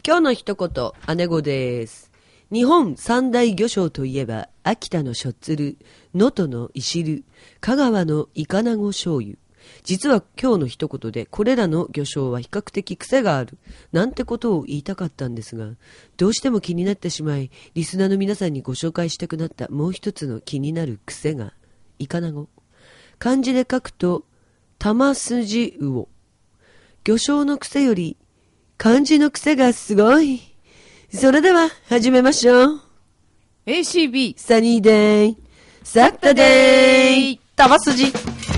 今日の一言、姉子です。日本三大魚醤といえば、秋田のしょっつる、能登のいしる、香川のイカナゴ醤油。実は今日の一言で、これらの魚醤は比較的癖がある、なんてことを言いたかったんですが、どうしても気になってしまい、リスナーの皆さんにご紹介したくなったもう一つの気になる癖が、イカナゴ。漢字で書くと、玉筋魚。魚醤の癖より、漢字の癖がすごい。それでは始めましょう。 ACB サニーデイサッタデイ玉筋。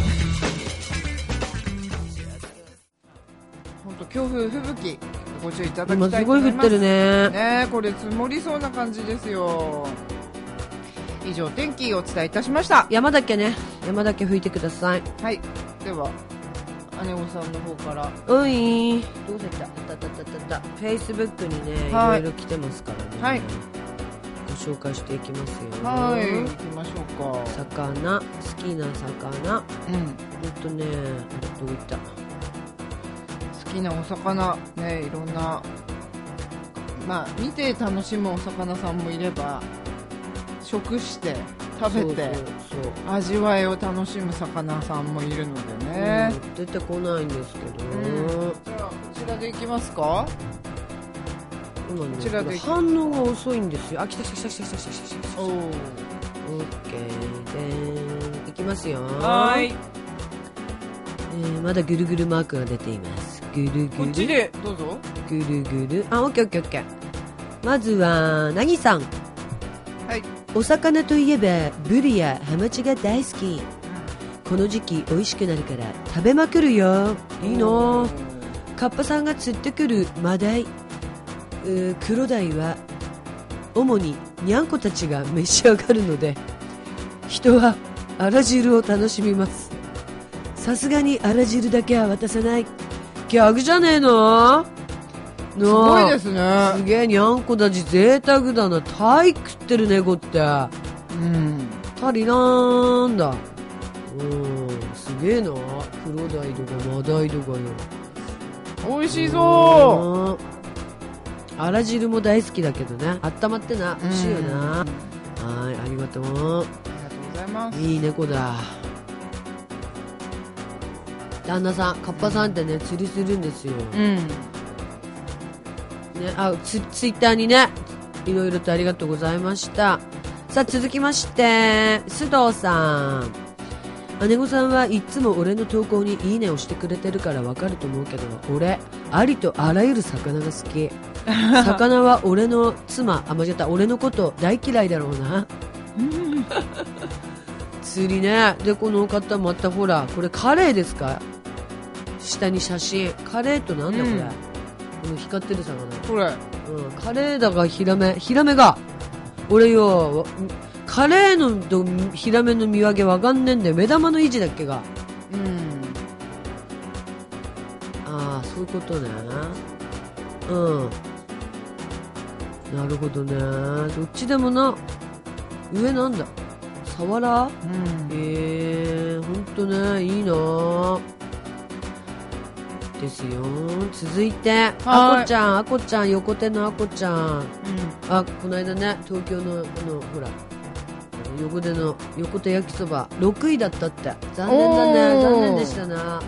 ほんと強風吹雪ご注意いただきたいと思います。 今すごい降ってるね。 ねえ、これ積もりそうな感じですよ。以上天気をお伝えいたしました。 山だけね、山だけ吹いてください。 はい、では姉御さんの方から。 ういー、どうせたフェイスブックにね、 はい、 いろいろ来てますからね、 はい、 ご紹介していきますよ。 はい、行きましょうか。 魚、好きな魚、どこ行った。 好きなお魚ね、いろんな、まあ見て楽しむお魚さんもいれば、食して食べてそう味わいを楽しむ魚さんもいるのでね、 出てこないんですけど、 じゃあこちらでいきますか。 今ね、 こちらで反応が遅いんですよ。あ、来た。おー、オッケーでいきますよ。 はい、 まだぐるぐるマークが出ています。ぐるぐる、 こっちでどうぞ。 ぐるぐる、あ、オッケー。まずはなぎさん。 はい、 お魚といえばブリやハマチが大好き。この時期美味しくなるから食べまくるよ。いいの。カッパさんが釣ってくるマダイ、クロダイは主にニャンコたちが召し上がるので、人はあら汁を楽しみます。さすがにあら汁だけは渡さない。逆じゃねえの。 すごいですね。 すげえ、ニャンコたち贅沢だな。タイ食ってる猫って。タリなんだ。すげえな。クロダイとかマダイとかよ。 美味しそう。 あら汁も大好きだけどね。あったまってな。美味しいよな。はい、ありがとう。 ありがとうございます。 いい猫だ。旦那さん、カッパさんってね、釣りするんですよ。ね、ツイッターにね、いろいろとありがとうございました。さあ続きまして、須藤さん。姉御さんはいつも俺の投稿にいいねをしてくれてるからわかると思うけど、俺ありとあらゆる魚が好き。魚は俺の妻、間違った、俺のこと大嫌いだろうな。釣りね。でこの方またほら、これカレイですか。下に写真、カレイとなんだこれ、光ってる魚これ、 カレーだがヒラメが俺よ、カレーのとヒラメの見分けわかんねえんだよ。目玉の位置だっけが。ああ、そういうことね。なるほどね。どっちでもな。上なんだ、サワラ。ほんとね、いいなですよ。続いてあこちゃん、横手のあこちゃん、この間ね、東京のほら横手焼きそば6位だったって。残念だね。残念でしたな。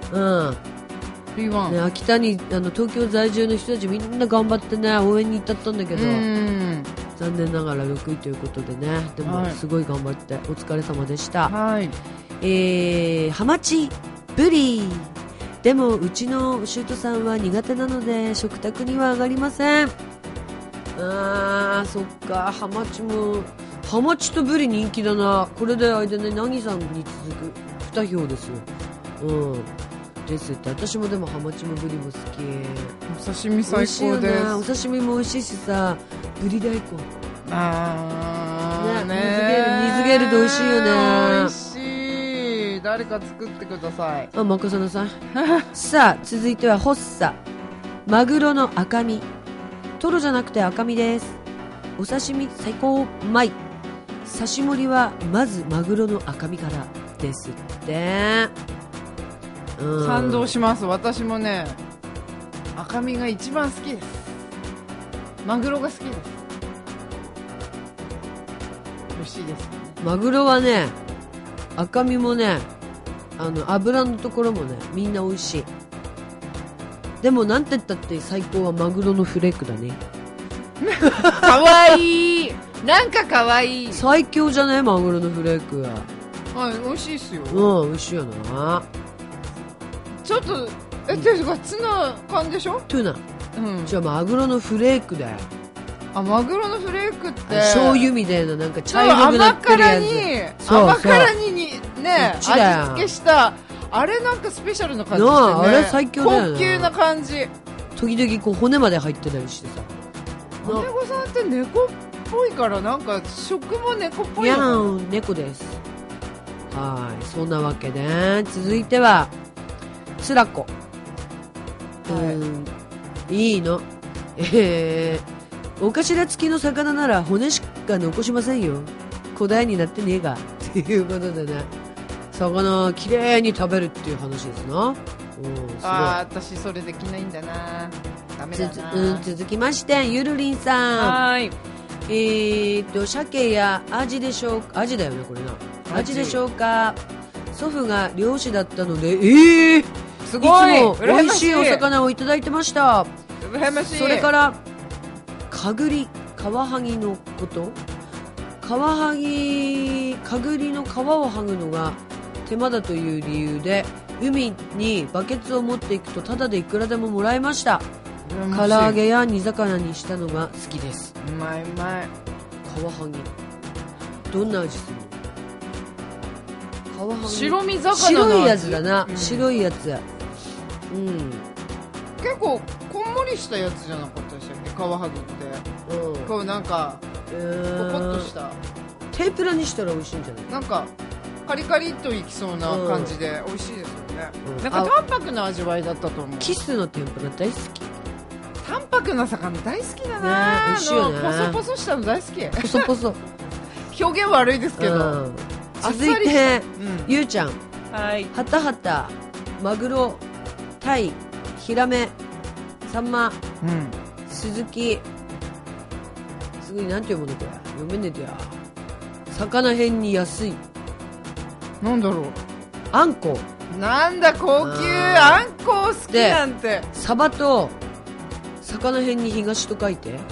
ね、秋田に東京在住の人たちみんな頑張ってね、応援に行ったんだけど、残念ながら6位ということでね。でもすごい頑張ってお疲れ様でした。ハマチ、ブリ。でもうちのシュートさんは苦手なので食卓には上がりません。そっか。ハマチとブリ人気だな。これで間ね、なぎさんに続く2票ですよ。ですって。私もでもハマチもブリも好き。 お刺身最高です。 お刺身も美味しいしさ、ブリ大根、水ゲルで美味しいよね。 美味しい。誰か作ってください。 任せなさい。さあ続いてはホッサ、マグロの赤身。トロじゃなくて赤身です。お刺身最高、うまい。刺し盛りはまずマグロの赤身からですって。 賛同します。私もね、赤身が一番好きです。 マグロが好きです。美味しいです、ね、 マグロはね、赤身もね、油のところもね、みんな美味しい。でもなんて言ったって最高はマグロのフレークだね。 かわいい。なんかかわいい。 最強じゃね、マグロのフレーク。 はい、美味しいっすよ。 うん、美味しいよな。 ちょっとてかツナ缶でしょ。 トゥナ。 うん。 じゃあマグロのフレークだよ。 あ、マグロのフレークって醤油みたいななんか茶色くなってるやつ。 甘辛にね、 そっちだよ味付けしたあれなんかスペシャルな感じしてね。 あれ最強だよな。 高級な感じ。 時々こう骨まで入ってたりしてさ。 姉御さんって猫っぽいからなんか食も猫っぽいいやのー、猫です。はい、そんなわけで続いてはつらこ。いいの。お頭付きの魚なら骨しか残しませんよ。古代になってねえがっていうことでね、魚をきれいに食べるっていう話ですな。 あー、私それできないんだな。ダメだな。 続きましてゆるりんさん。 はい。 鮭やアジでしょうか。アジだよねこれな。アジでしょうか。祖父が漁師だったので、 すごい。 いつも美味しいお魚をいただいてました。 羨ましい。 それからカグリ、カワハギのこと。カグリの皮を剥ぐのが手間だという理由で海にバケツを持っていくとタダでいくらでももらいました。唐揚げや煮魚にしたのが好きです。 うまいうまい。 カワハギどんな味するの？カワハギ白身魚の味。 白いやつだな、白いやつ。 結構こんもりしたやつじゃなかったでしたっけ、カワハギって。こうなんかポコッとした天ぷらにしたら美味しいんじゃない？ なんかカリカリっといきそうな感じで美味しいですよね。なんか淡白な味わいだったと思う。 キスの天ぷら大好き。 淡白な魚大好きだな。 美味しいよね。 ポソポソしたの大好き。 ポソポソ。 表現悪いですけど。 続いてゆうちゃん。 はい。 ハタハタ、マグロ、タイ、ヒラメ、サンマ、スズキ。すごいなんて読むのこれ。読めねえとや。魚辺に安い。 なんだろう。 あんこ。 なんだ高級あんこ好きなんて。 サバと魚辺に東と書いて。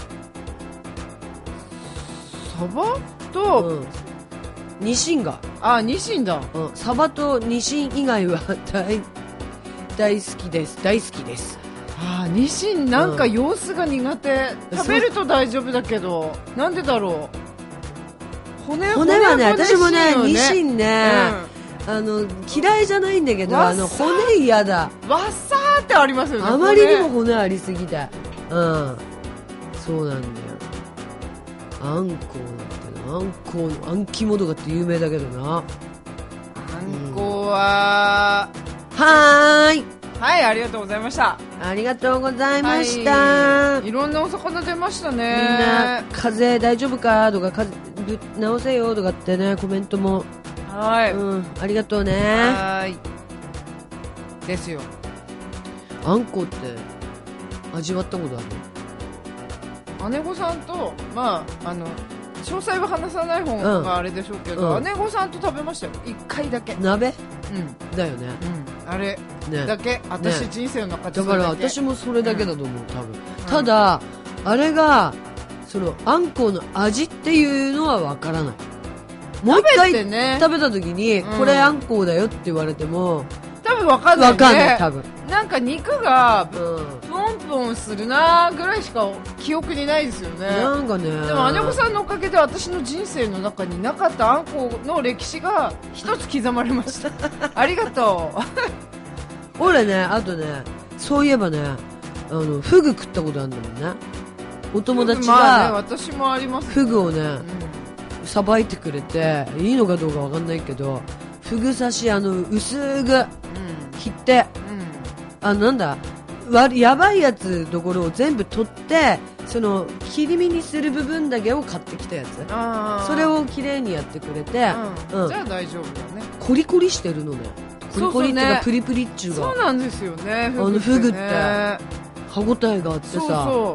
サバと、 ニシンが。 あ、ニシンだ。 サバとニシン以外は大好きです。大好きです。 ニシンなんか様子が苦手。食べると大丈夫だけど、なんでだろう。骨はね、私もね、ニシンね、嫌いじゃないんだけど、骨嫌だ。 わっさーってありますよね。 あまりにも骨ありすぎて。そうなんだよ。あんこなんてな、あんこのあん肝とかって有名だけどな。 あんこは、 はーい。 はい、ありがとうございました。 ありがとうございました。 いろんなお魚出ましたね。 みんな風邪大丈夫かとか、風邪治せよとかってね、コメントも。 はい。 ありがとうね。 はい。ですよ。 あんこって味わったことある？ 姉御さんと、詳細は話さない方があれでしょうけど、姉御さんと食べましたよ。1回だけ。 鍋？だよね。 あれだけ、私人生の中でだから私もそれだけだと思う、多分。ただあれがそのあんこの味っていうのはわからない。もう一回食べた時にこれあんこだよって言われても多分わかんないね。 わかんない、多分。 なんか肉がプンプンするなぐらいしか記憶にないですよね。 なんかね。 でも姉御さんのおかげで私の人生の中になかったあんこの歴史が一つ刻まれました。ありがとう。 俺ね、あとね、そういえばね、フグ食ったことあるんだもんね。お友達が私もあります。 フグをね、さばいてくれて、いいのかどうかわかんないけど、フグ刺し薄く切って、なんだ、やばいやつところを全部取って、その切り身にする部分だけを買ってきたやつ。それをきれいにやってくれて、じゃあ大丈夫だね。 コリコリしてるのね。コリコリっていうかプリプリっちゅうが。 そうなんですよね。 フグって歯ごたえがあってさ。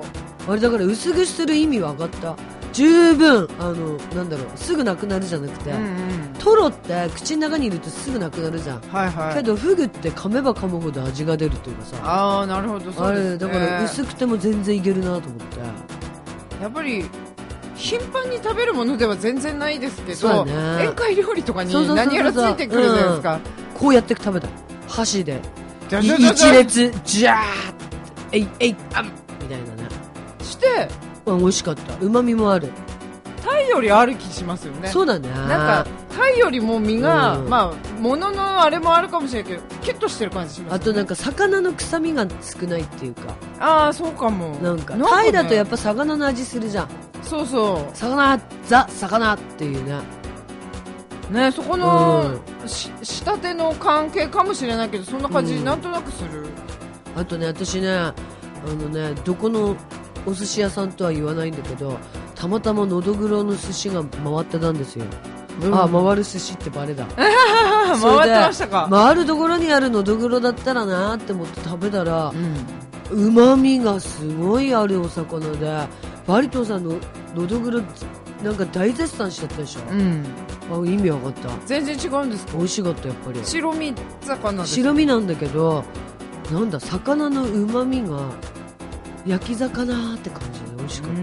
あれだから薄くする意味は分かった。十分なんだろう、すぐなくなるじゃなくて、トロって口の中にいるとすぐなくなるじゃん、はいはい、けどフグって噛めば噛むほど味が出るというかさ。 ああ、なるほど、そうですね。 あれだから薄くても全然いけるなと思って。 やっぱり頻繁に食べるものでは全然ないですけど、ね、宴会料理とかに何やらついてくるじゃないですか、 こうやって食べた箸で一列ジャーってえいあんみたいなねして美味しかった。旨味もある。 タイよりある気しますよね。 そうだね。 なんかタイよりも身が、まあ物のあれもあるかもしれないけどキュッとしてる感じしますよね。 あとなんか魚の臭みが少ないっていうか。 ああ、そうかも。 なんかタイだとやっぱ魚の味するじゃん。 そうそう、 魚っていうね。 そこの、仕立ての関係かもしれないけど、そんな感じ、なんとなくする。 あとね、私ね、どこのお寿司屋さんとは言わないんだけど、たまたまのどぐろの寿司が回ってたんですよ。回る寿司ってバレだ。 回ってましたか。 回るところにあるのどぐろだったらなって思って食べたら、旨味がすごいあるお魚で、バリトンさんののどぐろなんか大絶賛しちゃったでしょ。意味わかった。 全然違うんですか。 美味しかった。やっぱり白身魚です。 白身なんだけど、なんだ、魚の旨味が焼き魚って感じで美味しかった。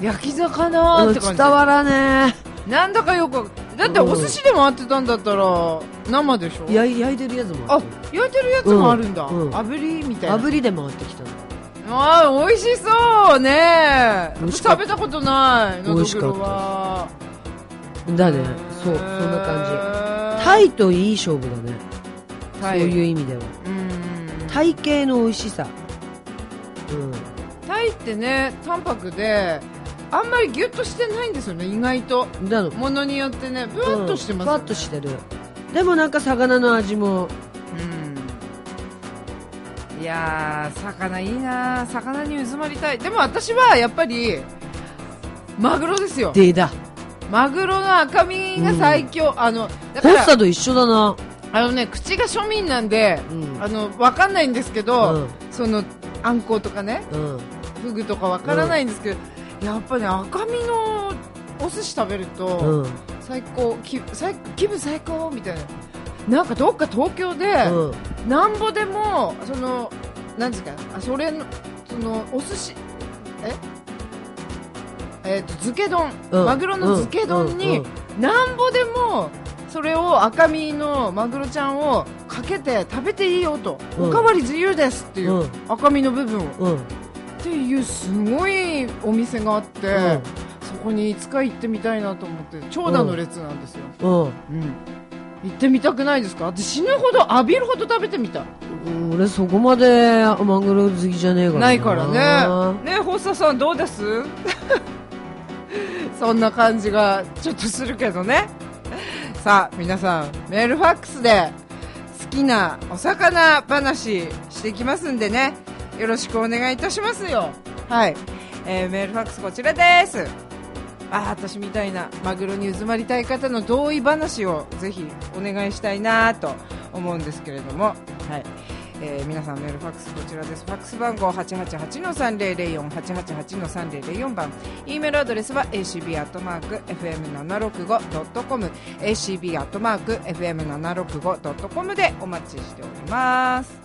焼き魚って感じ。 伝わらねえ。なんだかよく、だってお寿司で回ってたんだったら生でしょ。 焼いてるやつもある。 焼いてるやつもあるんだ。炙りみたいな。 炙りで回ってきたの。 美味しそうね。食べたことない。 美味しかっただね。そんな感じ。タイといい勝負だね。そういう意味では。タイ系の美味しさ。 タイってね、淡白であんまりギュッとしてないんですよね、意外と。ものによってね、ブワッとしてますよね。 ブワッとしてる。でもなんか魚の味も。 いやー、魚いいな。魚にうずまりたい。でも私はやっぱりマグロですよ。マグロの赤身が最強。だからホッサと一緒だな。 口が庶民なんで、わかんないんですけど、そのあんこうとかね、フグとかわからないんですけど、やっぱり赤身のお寿司食べると最高、気分最高みたいな。なんかどっか東京で、なんぼでもなんですか、それのお寿司漬け丼、マグロの漬け丼になんぼでもそれを赤身のマグロちゃんをかけて食べていいよと、おかわり自由ですっていう、赤身の部分を、っていうすごいお店があって、そこにいつか行ってみたいなと思って。長蛇の列なんですよ。行ってみたくないですか。私死ぬほど浴びるほど食べてみた。 俺そこまでマグロ好きじゃねえからな。 ないからね。ホッサさんどうですそんな感じがちょっとするけどね。さあ皆さん、メールファックスで好きなお魚話していきますんでね、よろしくお願いいたしますよ。はい、メールファックスこちらです。私みたいなマグロにうずまりたい方の同意話をぜひお願いしたいなと思うんですけれども、はい、皆さんメールファックスこちらです。ファックス番号 888-3004 888-3004 番、 E メールアドレスは acb@fm765.com acb@fm765.com でお待ちしております。